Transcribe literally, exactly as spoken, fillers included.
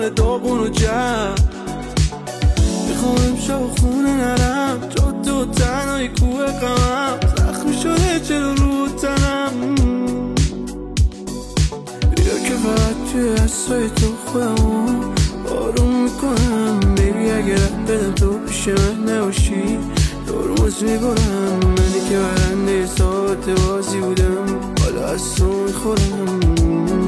هوای داغون و جمع. میخوام امشب خونه نرم، جاده و تنهایی کوه غمم، زخمی شده چرا رو تنم. بیا که فقط توی حسای تو خودمو آروم میکنم. بیبی اگه رد بدم تو پیش من نباشی ترمز میبرم. منی که برنده ساعت بازی بودم حالا از تو میخورم.